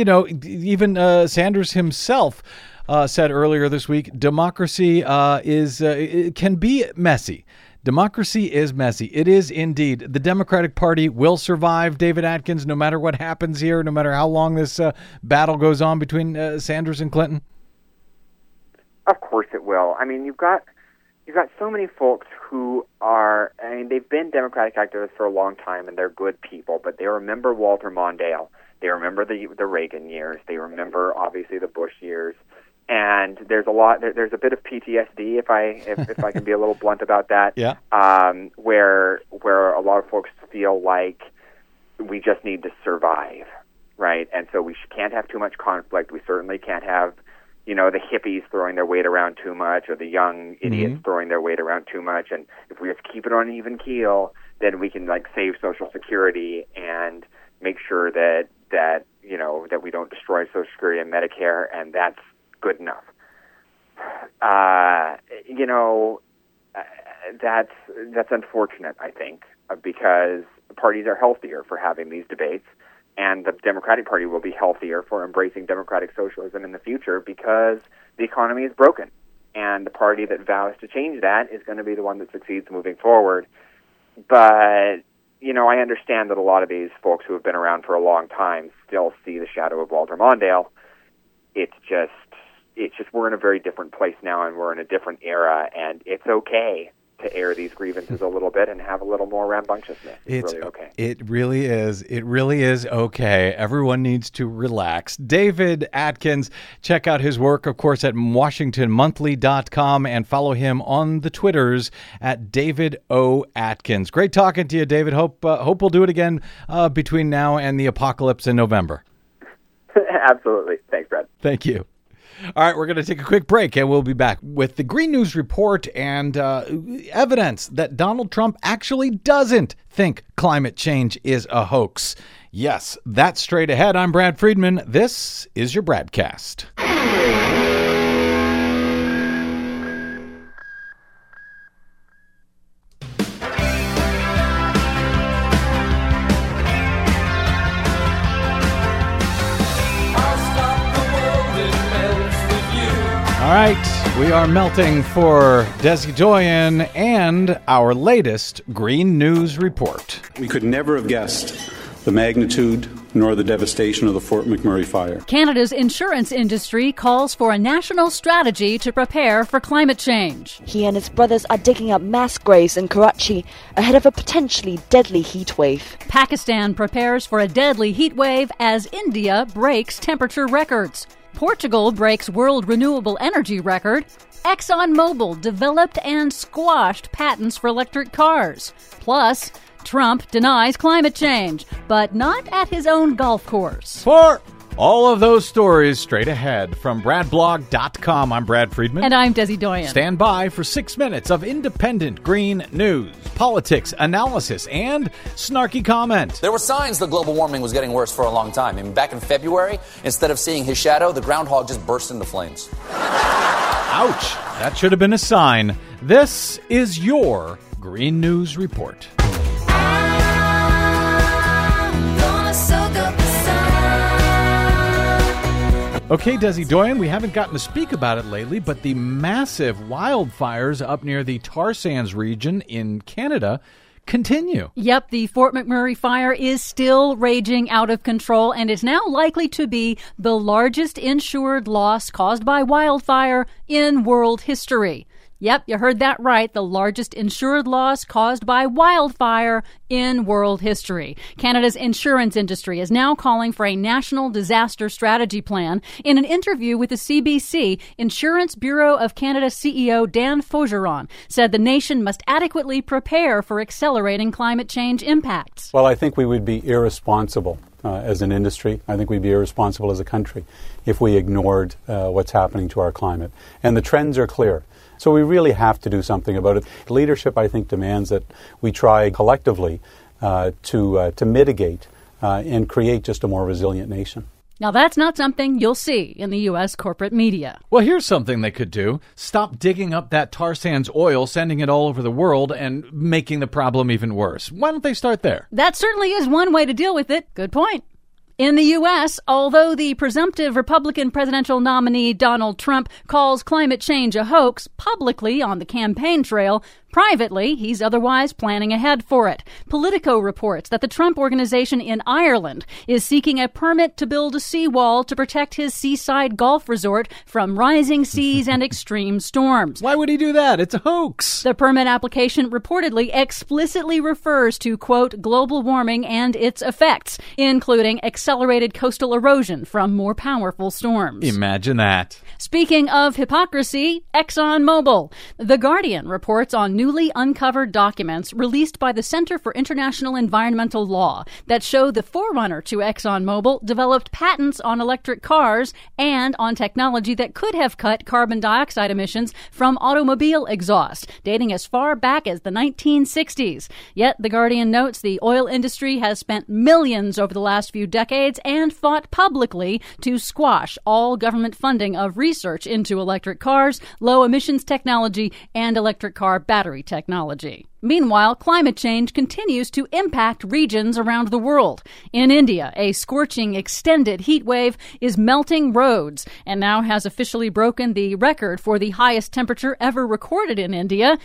[SPEAKER 2] even Sanders himself said earlier this week, democracy can be messy. Democracy is messy. It is indeed. The Democratic Party will survive, David Atkins, no matter what happens here, no matter how long this battle goes on between Sanders and Clinton.
[SPEAKER 6] Of course it will. I mean, you've got so many folks who are, they've been Democratic activists for a long time, and they're good people, but they remember Walter Mondale. They remember the Reagan years. They remember, obviously, the Bush years. And there's a bit of PTSD, if I can be a little blunt about that. Yeah. Where a lot of folks feel like we just need to survive, right? And so we can't have too much conflict. We certainly can't have, the hippies throwing their weight around too much, or the young idiots throwing their weight around too much. And if we just keep it on an even keel, then we can save Social Security and make sure that we don't destroy Social Security and Medicare, and that's good enough. That's unfortunate, I think, because parties are healthier for having these debates, and the Democratic Party will be healthier for embracing democratic socialism in the future because the economy is broken, and the party that vows to change that is going to be the one that succeeds moving forward. But I understand that a lot of these folks who have been around for a long time still see the shadow of Walter Mondale. It's just we're in a very different place now, and we're in a different era, and it's okay to air these grievances a little bit and have a little more rambunctiousness. It's really okay. It really is.
[SPEAKER 2] It really is okay. Everyone needs to relax. David Atkins, check out his work, of course, at WashingtonMonthly.com, and follow him on the Twitters at David O. Atkins. Great talking to you, David. Hope we'll do it again between now and the apocalypse in November.
[SPEAKER 6] Absolutely. Thanks, Brad.
[SPEAKER 2] Thank you. All right, we're going to take a quick break, and we'll be back with the Green News Report and evidence that Donald Trump actually doesn't think climate change is a hoax. Yes, that's straight ahead. I'm Brad Friedman. This is your Bradcast. All right, we are melting for Desi Doyen and our latest Green News Report.
[SPEAKER 7] We could never have guessed the magnitude nor the devastation of the Fort McMurray fire.
[SPEAKER 4] Canada's insurance industry calls for a national strategy to prepare for climate change.
[SPEAKER 8] He and his brothers are digging up mass graves in Karachi ahead of a potentially deadly heat wave.
[SPEAKER 4] Pakistan prepares for a deadly heat wave as India breaks temperature records. Portugal breaks world renewable energy record. ExxonMobil developed and squashed patents for electric cars. Plus, Trump denies climate change, but not at his own golf course.
[SPEAKER 2] For all of those stories straight ahead from BradBlog.com, I'm Brad Friedman.
[SPEAKER 4] And I'm Desi Doyen.
[SPEAKER 2] Stand by for 6 minutes of independent green news, politics, analysis, and snarky comment.
[SPEAKER 9] There were signs that global warming was getting worse for a long time. I mean, back in February, instead of seeing his shadow, the groundhog just burst into flames.
[SPEAKER 2] Ouch. That should have been a sign. This is your Green News Report. Okay, Desi Doyen, we haven't gotten to speak about it lately, but the massive wildfires up near the tar sands region in Canada continue.
[SPEAKER 4] Yep, the Fort McMurray fire is still raging out of control and is now likely to be the largest insured loss caused by wildfire in world history. Yep, you heard that right. The largest insured loss caused by wildfire in world history. Canada's insurance industry is now calling for a national disaster strategy plan. In an interview with the CBC, Insurance Bureau of Canada CEO Dan Faugeron said the nation must adequately prepare for accelerating climate change impacts.
[SPEAKER 7] Well, I think we would be irresponsible as an industry. I think we'd be irresponsible as a country if we ignored what's happening to our climate. And the trends are clear. So we really have to do something about it. Leadership, I think, demands that we try collectively to mitigate and create just a more resilient nation.
[SPEAKER 4] Now, that's not something you'll see in the U.S. corporate media.
[SPEAKER 2] Well, here's something they could do. Stop digging up that tar sands oil, sending it all over the world, and making the problem even worse. Why don't they start there?
[SPEAKER 4] That certainly is one way to deal with it. Good point. In the U.S., although the presumptive Republican presidential nominee Donald Trump calls climate change a hoax publicly on the campaign trail, privately, he's otherwise planning ahead for it. Politico reports that the Trump Organization in Ireland is seeking a permit to build a seawall to protect his seaside golf resort from rising seas and extreme storms.
[SPEAKER 2] Why would he do that? It's a hoax.
[SPEAKER 4] The permit application reportedly explicitly refers to, quote, global warming and its effects, including accelerated coastal erosion from more powerful storms.
[SPEAKER 2] Imagine that.
[SPEAKER 4] Speaking of hypocrisy, ExxonMobil. The Guardian reports on newly uncovered documents released by the Center for International Environmental Law that show the forerunner to ExxonMobil developed patents on electric cars and on technology that could have cut carbon dioxide emissions from automobile exhaust, dating as far back as the 1960s. Yet, the Guardian notes the oil industry has spent millions over the last few decades and fought publicly to squash all government funding of research into electric cars, low emissions technology, and electric car battery technology. Meanwhile, climate change continues to impact regions around the world. In India, a scorching extended heat wave is melting roads and now has officially broken the record for the highest temperature ever recorded in India,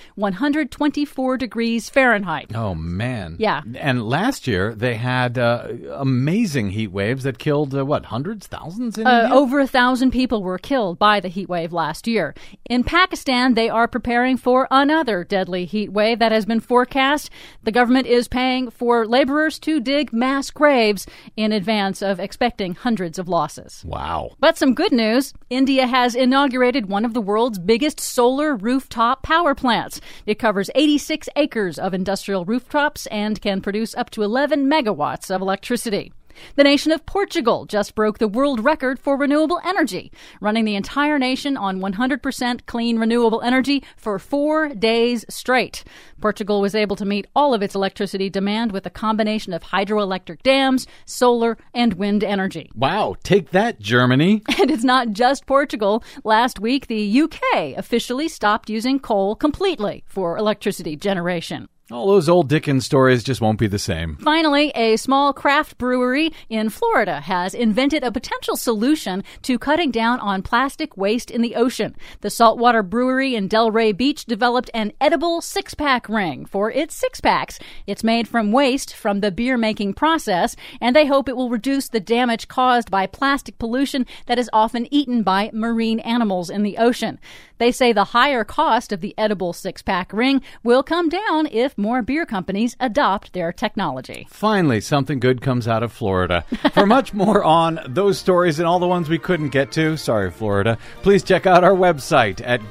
[SPEAKER 4] 124 degrees Fahrenheit.
[SPEAKER 2] Oh, man.
[SPEAKER 4] Yeah.
[SPEAKER 2] And last year, they had amazing heat waves that killed, hundreds, thousands in India?
[SPEAKER 4] Over 1,000 people were killed by the heat wave last year. In Pakistan, they are preparing for another deadly heat wave that has been forecast. The government is paying for laborers to dig mass graves in advance of expecting hundreds of losses.
[SPEAKER 2] Wow.
[SPEAKER 4] But some good news. India has inaugurated one of the world's biggest solar rooftop power plants. It covers 86 acres of industrial rooftops and can produce up to 11 megawatts of electricity. The nation of Portugal just broke the world record for renewable energy, running the entire nation on 100% clean renewable energy for 4 days straight. Portugal was able to meet all of its electricity demand with a combination of hydroelectric dams, solar, and wind energy.
[SPEAKER 2] Wow, take that, Germany.
[SPEAKER 4] And it's not just Portugal. Last week, the UK officially stopped using coal completely for electricity generation.
[SPEAKER 2] All those old Dickens stories just won't be the same.
[SPEAKER 4] Finally, a small craft brewery in Florida has invented a potential solution to cutting down on plastic waste in the ocean. The saltwater brewery in Delray Beach developed an edible six-pack ring for its six-packs. It's made from waste from the beer-making process, and they hope it will reduce the damage caused by plastic pollution that is often eaten by marine animals in the ocean. They say the higher cost of the edible six-pack ring will come down if more beer companies adopt their technology.
[SPEAKER 2] Finally, something good comes out of Florida. For much more on those stories and all the ones we couldn't get to, sorry, Florida, please check out our website at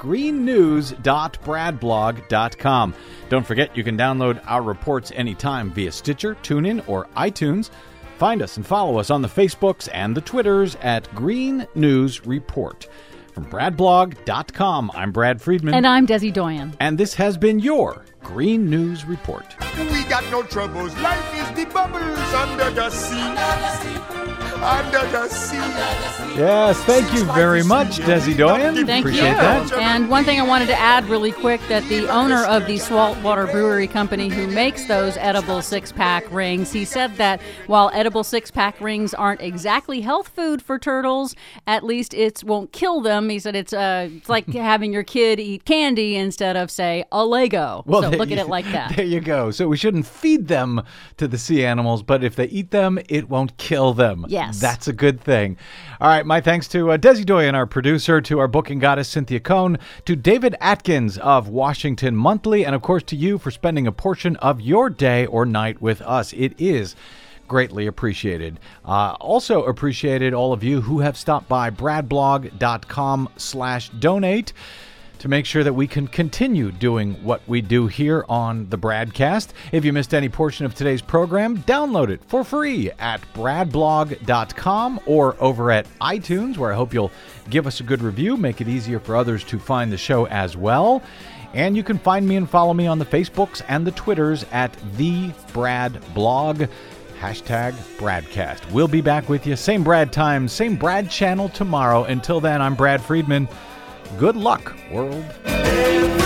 [SPEAKER 2] greennews.bradblog.com. Don't forget you can download our reports anytime via Stitcher, TuneIn, or iTunes. Find us and follow us on the Facebooks and the Twitters at Green News Report. From bradblog.com, I'm Brad Friedman.
[SPEAKER 4] And I'm Desi Doyen.
[SPEAKER 2] And this has been your Green News Report.
[SPEAKER 10] We got no troubles. Life is the bubbles under the sea. Under the sea.
[SPEAKER 2] Yes, thank you very much, Desi Doyen.
[SPEAKER 4] Thank
[SPEAKER 2] Appreciate
[SPEAKER 4] you.
[SPEAKER 2] that.
[SPEAKER 4] And one thing I wanted to add really quick, that the owner of the saltwater brewery company who makes those edible six-pack rings, he said that while edible six-pack rings aren't exactly health food for turtles, at least it won't kill them. He said it's like having your kid eat candy instead of, say, a Lego.
[SPEAKER 2] Well,
[SPEAKER 4] so look at it like that.
[SPEAKER 2] There you go. So we shouldn't feed them to the sea animals, but if they eat them, it won't kill them.
[SPEAKER 4] Yes.
[SPEAKER 2] That's a good thing. All right, my thanks to Desi Doyen, our producer, to our booking goddess, Cynthia Cohn, to David Atkins of Washington Monthly, and of course to you for spending a portion of your day or night with us. It is greatly appreciated. Also appreciated all of you who have stopped by bradblog.com/donate to make sure that we can continue doing what we do here on the Bradcast. If you missed any portion of today's program, download it for free at bradblog.com or over at iTunes, where I hope you'll give us a good review, make it easier for others to find the show as well. And you can find me and follow me on the Facebooks and the Twitters at #TheBradBlog. #Bradcast. We'll be back with you, same Brad time, same Brad channel tomorrow. Until then, I'm Brad Friedman. Good luck, world.